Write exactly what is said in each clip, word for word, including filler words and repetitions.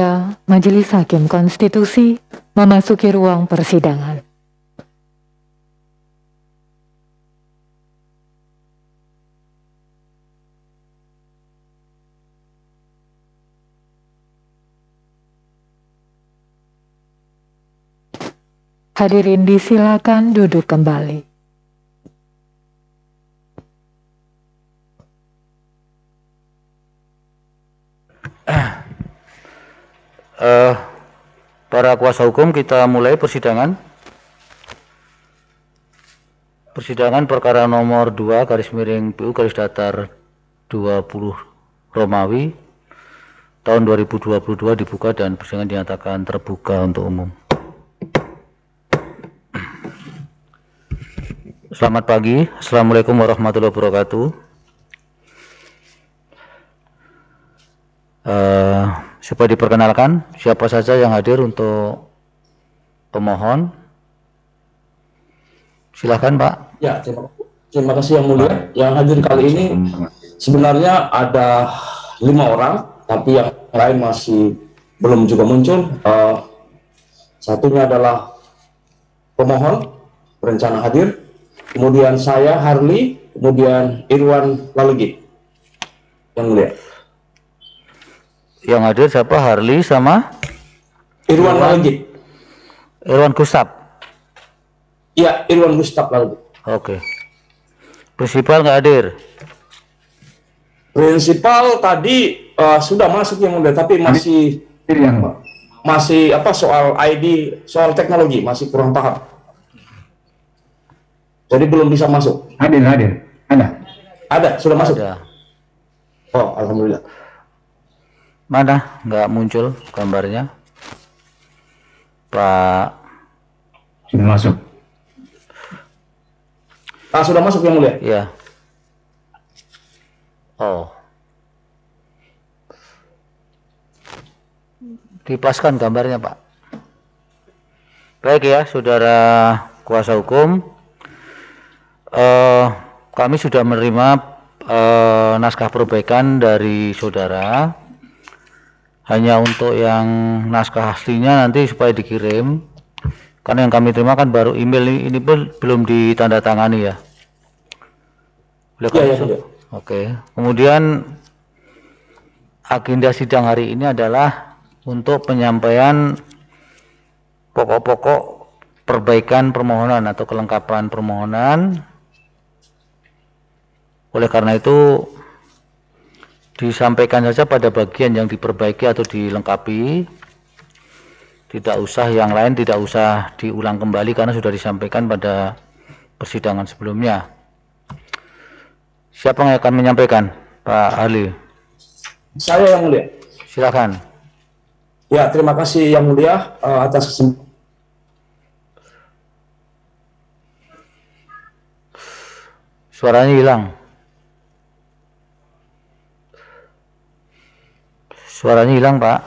Majelis Hakim Konstitusi memasuki ruang persidangan. Hadirin disilakan duduk kembali. Uh, para kuasa hukum, kita mulai persidangan. Persidangan perkara nomor dua garis miring P U garis datar dua puluh Romawi tahun dua ribu dua puluh dua dibuka dan persidangan dinyatakan terbuka untuk umum. Selamat pagi, Assalamualaikum warahmatullahi wabarakatuh. Uh, supaya diperkenalkan siapa saja yang hadir untuk pemohon. Silahkan Pak. Ya, terima, terima kasih yang mulia. Yang hadir kali ini sebenarnya ada lima orang, tapi yang lain masih belum juga muncul. Uh, satunya adalah pemohon berencana hadir, kemudian saya Harli, kemudian Irwan Lalegi. Yang mulia. Yang hadir siapa? Harli sama Irwan Lalegi. Irwan Gustaf. Iya, Irwan Gustaf Lalegi. Oke. Prinsipal nggak hadir. Prinsipal tadi uh, sudah masuk yang mulia, tapi masih yang masih apa soal I D, soal teknologi masih kurang paham. Jadi belum bisa masuk. Hadir, hadir. Ada. Ada, sudah masuk. Ada. Oh, alhamdulillah. Mana nggak muncul gambarnya, Pak? Sudah masuk. Ah, sudah masuk yang mulia. Ya. Oh. Dipaskan gambarnya, Pak. Baik ya, saudara kuasa hukum. Uh, kami sudah menerima uh, naskah perbaikan dari saudara. Hanya untuk yang naskah aslinya nanti supaya dikirim, karena yang kami terima kan baru email ini, ini pun belum ditandatangani ya. Boleh ya, ya, ya. Oke. Kemudian agenda sidang hari ini adalah untuk penyampaian pokok-pokok perbaikan permohonan atau kelengkapan permohonan. Oleh karena itu disampaikan saja pada bagian yang diperbaiki atau dilengkapi, tidak usah yang lain, tidak usah diulang kembali karena sudah disampaikan pada persidangan sebelumnya. Siapa yang akan menyampaikan? Pak Ali. Saya yang mulia. Silakan. Ya, terima kasih yang mulia uh, atas kesempatan. Suaranya hilang. Suaranya hilang, Pak.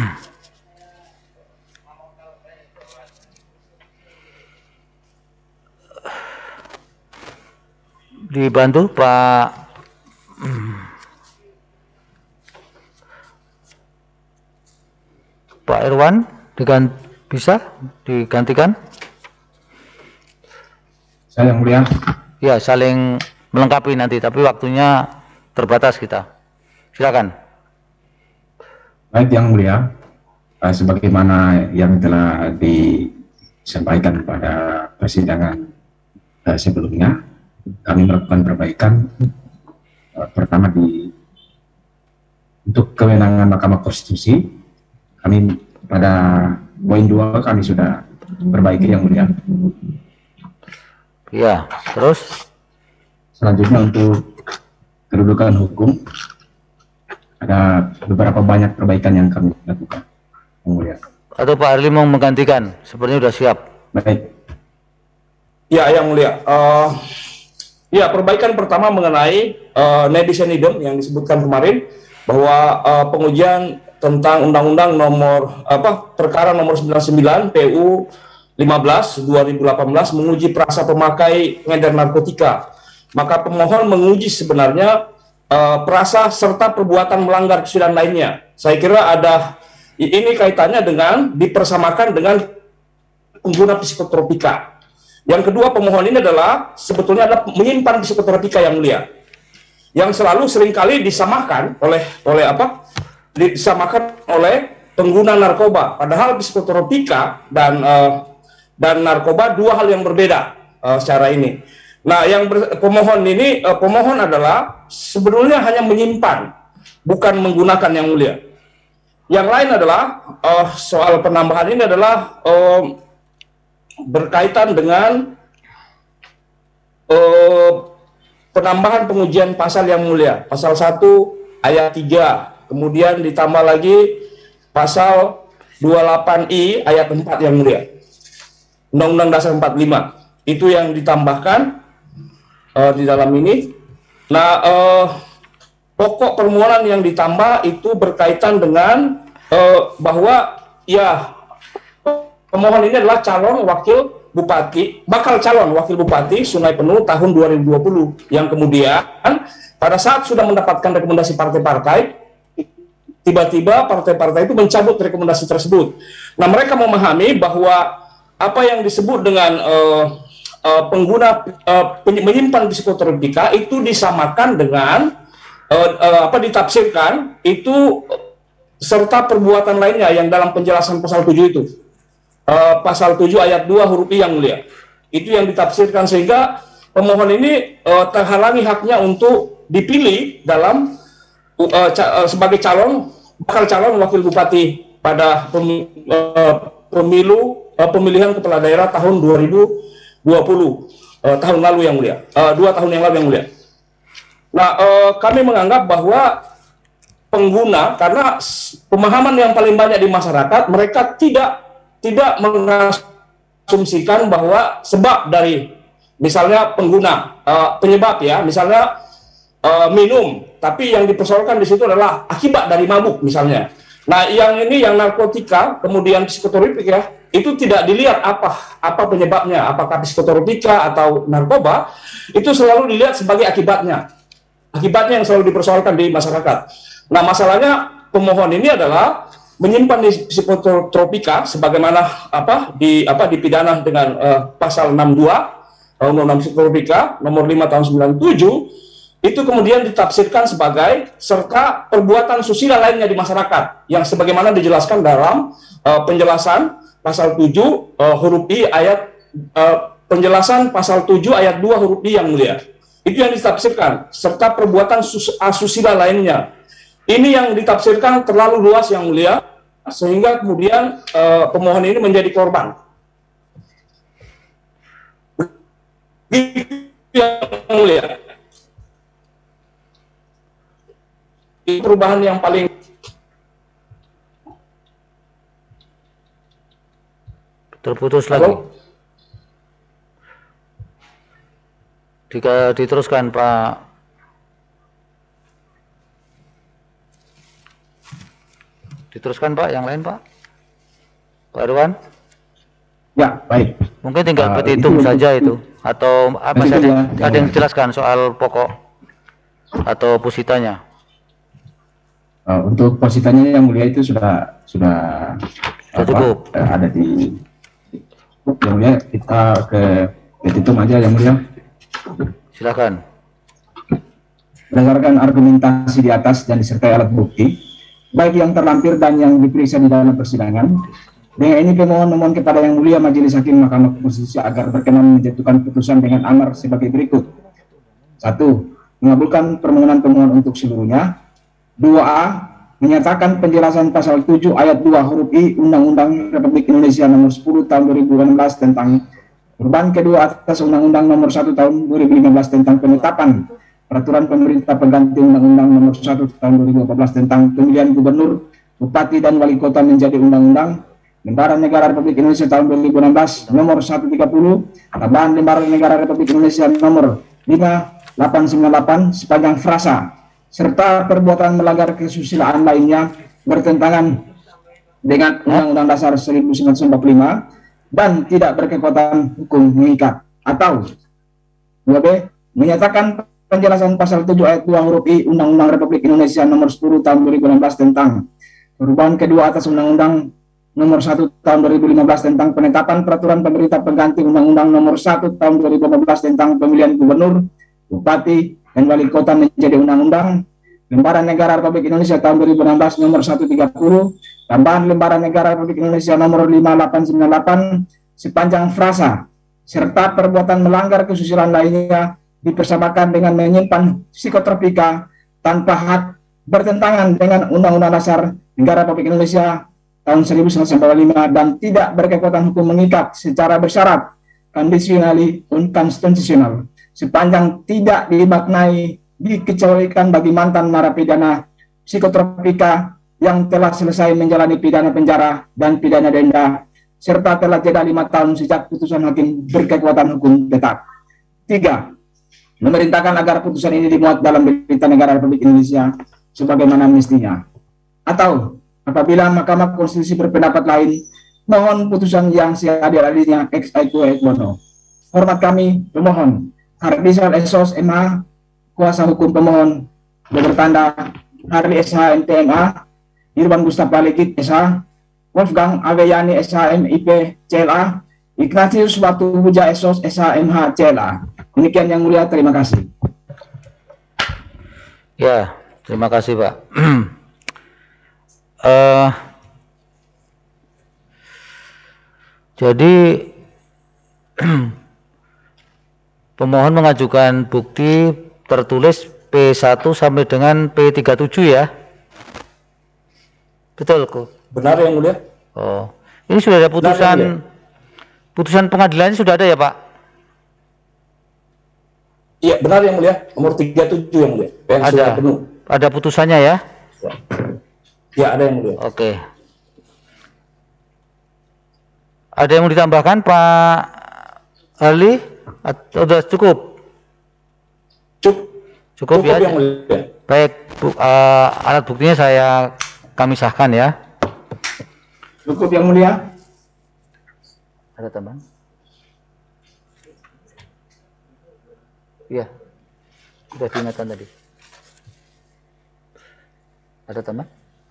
Dibantu, Pak. Pak Irwan, diganti, bisa digantikan? Saya yang mulia. Ya, saling melengkapi nanti, tapi waktunya terbatas kita. Silakan. Baik yang mulia, uh, sebagaimana yang telah disampaikan pada persidangan uh, sebelumnya, kami melakukan perbaikan uh, pertama di untuk kewenangan Mahkamah Konstitusi. Kami pada poin dua kami sudah perbaiki yang mulia. Ya, terus selanjutnya untuk kedudukan hukum. Ada beberapa banyak perbaikan yang kami lakukan, yang mulia. Atau Pak Arli mau menggantikan? Sepertinya sudah siap. Baik. Ya, yang mulia. Uh, ya, perbaikan pertama mengenai uh, netizenidem yang disebutkan kemarin bahwa uh, pengujian tentang Undang-Undang nomor apa perkara nomor sembilan puluh sembilan P U lima belas dua ribu delapan belas menguji perasa pemakai pengedar narkotika. Maka pemohon menguji sebenarnya Uh, perasa serta perbuatan melanggar kesudahan lainnya. Saya kira ada ini kaitannya dengan dipersamakan dengan pengguna psikotropika. Yang kedua, pemohon ini adalah sebetulnya adalah menyimpan psikotropika yang mulia, yang selalu seringkali disamakan oleh oleh apa? Disamakan oleh pengguna narkoba. Padahal psikotropika dan uh, dan narkoba dua hal yang berbeda uh, secara ini. Nah, yang ber, pemohon ini uh, pemohon adalah sebenarnya hanya menyimpan, bukan menggunakan yang mulia. Yang lain adalah uh, soal penambahan ini adalah uh, berkaitan dengan uh, penambahan pengujian pasal yang mulia, pasal satu ayat tiga, kemudian ditambah lagi pasal dua puluh delapan I ayat empat yang mulia, Undang-Undang Dasar empat puluh lima, itu yang ditambahkan uh, di dalam ini. Nah, uh, pokok permohonan yang ditambah itu berkaitan dengan uh, bahwa ya pemohon ini adalah calon wakil bupati, bakal calon wakil bupati Sungai Penuh tahun dua ribu dua puluh, yang kemudian pada saat sudah mendapatkan rekomendasi partai-partai, tiba-tiba partai-partai itu mencabut rekomendasi tersebut. Nah, mereka memahami bahwa apa yang disebut dengan uh, uh, pengguna uh, menyimpan psikotropika itu disamakan dengan uh, uh, apa ditafsirkan itu serta perbuatan lainnya yang dalam penjelasan pasal tujuh itu. Uh, pasal tujuh ayat dua huruf I yang mulia. Itu yang ditafsirkan sehingga pemohon ini uh, terhalangi haknya untuk dipilih dalam uh, ca uh, sebagai calon bakal calon wakil bupati pada pem uh, pemilu uh, pemilihan kepala daerah tahun dua ribu dua puluh, uh, tahun lalu yang mulia. Uh, dua tahun yang lalu yang mulia. Nah, uh, kami menganggap bahwa pengguna, karena pemahaman yang paling banyak di masyarakat, mereka tidak tidak mengasumsikan bahwa sebab dari misalnya pengguna uh, penyebab ya misalnya uh, minum, tapi yang dipersoalkan di situ adalah akibat dari mabuk misalnya. Nah, yang ini yang narkotika kemudian psikotropika itu tidak dilihat apa apa penyebabnya, apakah psikotropika atau narkoba, itu selalu dilihat sebagai akibatnya akibatnya yang selalu dipersoalkan di masyarakat. Nah, masalahnya pemohon ini adalah menyimpan psikotropika sebagaimana apa di apa dipidana dengan uh, pasal enam puluh dua Undang-Undang Psikotropika nomor lima tahun sembilan puluh tujuh, itu kemudian ditafsirkan sebagai serta perbuatan susila lainnya di masyarakat yang sebagaimana dijelaskan dalam uh, penjelasan pasal tujuh uh, huruf I ayat uh, penjelasan pasal tujuh ayat dua huruf I yang mulia. Itu yang ditafsirkan serta perbuatan sus asusila lainnya. Ini yang ditafsirkan terlalu luas yang mulia, sehingga kemudian uh, pemohon ini menjadi korban. Yang mulia. Ini perubahan yang paling terputus Halo? lagi. Jika diteruskan Pak. Diteruskan Pak, yang lain Pak. Pak Irwan. Ya, baik. Mungkin tinggal Uh, petitum itu saja itu, atau apa Itu saja ya, ada yang- yang dijelaskan soal pokok atau positanya. Uh, untuk positanya yang mulia itu sudah sudah Sudah cukup. uh, ada di yang mulia, kita ke petitum aja yang mulia. Silakan. Berdasarkan argumentasi di atas dan disertai alat bukti, baik yang terlampir dan yang diperiksa di dalam persidangan, dengan ini pemohon memohon kepada Yang Mulia Majelis Hakim Mahkamah Konstitusi agar berkenan menjatuhkan putusan dengan amar sebagai berikut. Satu, mengabulkan permohonan pemohon untuk seluruhnya. Dua A, menyatakan penjelasan pasal tujuh ayat dua huruf I Undang-Undang Republik Indonesia nomor sepuluh tahun dua ribu enam belas tentang perubahan kedua atas Undang-Undang nomor satu tahun dua ribu lima belas tentang penetapan peraturan pemerintah pengganti Undang-Undang nomor satu tahun dua ribu empat belas tentang pemilihan gubernur, bupati dan wali kota menjadi Undang-Undang Lembaran Negara Republik Indonesia tahun dua ribu enam belas nomor seratus tiga puluh, tambahan Lembaran Negara Republik Indonesia nomor lima delapan sembilan delapan sepanjang frasa, serta perbuatan melanggar kesusilaan lainnya bertentangan dengan Undang-Undang Dasar seribu sembilan ratus empat puluh lima dan tidak berkekuatan hukum mengikat. Atau dua B, menyatakan penjelasan pasal tujuh ayat dua huruf I Undang-Undang Republik Indonesia nomor sepuluh tahun dua ribu enam belas tentang perubahan kedua atas Undang-Undang Nomor satu Tahun dua ribu lima belas tentang penetapan peraturan pemerintah pengganti Undang-Undang Nomor satu Tahun dua ribu lima belas tentang pemilihan gubernur, bupati, dan wali kota menjadi undang-undang. Lembaran Negara Republik Indonesia Tahun dua ribu enam belas Nomor seratus tiga puluh, tambahan Lembaran Negara Republik Indonesia Nomor lima delapan sembilan delapan sepanjang frasa serta perbuatan melanggar kesusilaan lainnya dipersamakan dengan menyimpan psikotropika tanpa hak bertentangan dengan Undang-Undang Dasar Negara Republik Indonesia tahun seribu sembilan ratus empat puluh lima dan tidak berkekuatan hukum mengikat secara bersyarat conditionally unconstitutional sepanjang tidak dimaknai dikecualikan bagi mantan narapidana psikotropika yang telah selesai menjalani pidana penjara dan pidana denda serta telah jeda lima tahun sejak putusan hakim berkekuatan hukum tetap. Tiga, memerintahkan agar putusan ini dimuat dalam Berita Negara Republik Indonesia sebagaimana mestinya. Atau apabila Mahkamah Konstitusi berpendapat lain, mohon putusan yang seadil-adilnya ex aequo et bono. Hormat kami, pemohon Hardizal Esos M H, kuasa hukum pemohon, bertanda Harli S H M T M A, Irwan Gustapa Legit S H, Wolfgang Aveyani S H M I P C L A, Ignatius Watu Huja Esos S H M H C L A. Demikian yang mulia, terima kasih. Ya, terima kasih Pak. uh, jadi pemohon mengajukan bukti tertulis P satu sampai dengan P tiga puluh tujuh ya. Betul kok. Benar yang mulia. Oh, ini sudah ada putusan Benar, putusan pengadilannya sudah ada ya Pak? Iya benar yang mulia, nomor tiga puluh tujuh yang mulia. Yang Ada. sudah penuh. Ada putusannya ya? Ya ada yang mulia. Oke. Ada yang mau ditambahkan Pak Ali? Atau sudah cukup? Cukup. Cukup, Cukup ya. yang mulia. Baik, bu, uh, alat buktinya saya kami sahkan ya. Cukup yang mulia. Ada tambahan? Iya, sudah diingatkan tadi. Ada tambahan?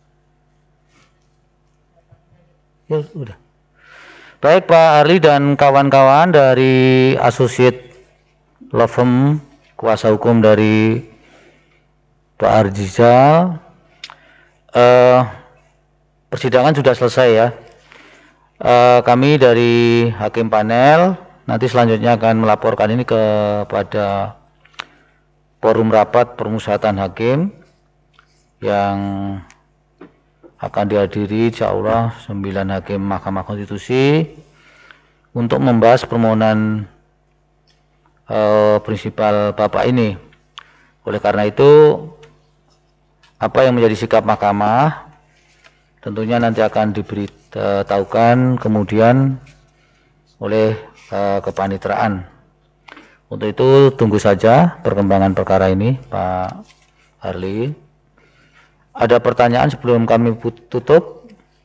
Ya sudah. Baik Pak Arli dan kawan-kawan dari Associate Law Firm, kuasa hukum dari Pak Hardizal, eh, persidangan sudah selesai ya. Eh, kami dari hakim panel nanti selanjutnya akan melaporkan ini kepada forum rapat permusyawaratan hakim yang akan dihadiri insya Allah sembilan hakim Mahkamah Konstitusi untuk membahas permohonan eh, prinsipal Bapak ini. Oleh karena itu, apa yang menjadi sikap Mahkamah tentunya nanti akan diberitahukan kemudian oleh uh, kepanitraan. Untuk itu tunggu saja perkembangan perkara ini Pak Harli. Ada pertanyaan sebelum kami tutup?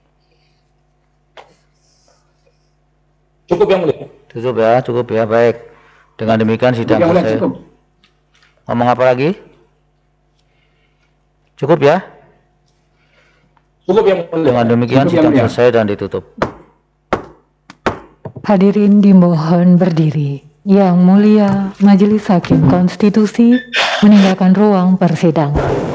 Cukup yang mulia. Tutup ya, cukup ya. Baik. Dengan demikian sidang Yang mulia, selesai. cukup. Ngomong apa lagi? Cukup ya? Cukup yang mulia. Dengan demikian Cukup, sidang yang mulia. selesai dan ditutup. Hadirin dimohon berdiri. Yang mulia, Majelis Hakim Konstitusi meninggalkan ruang persidangan.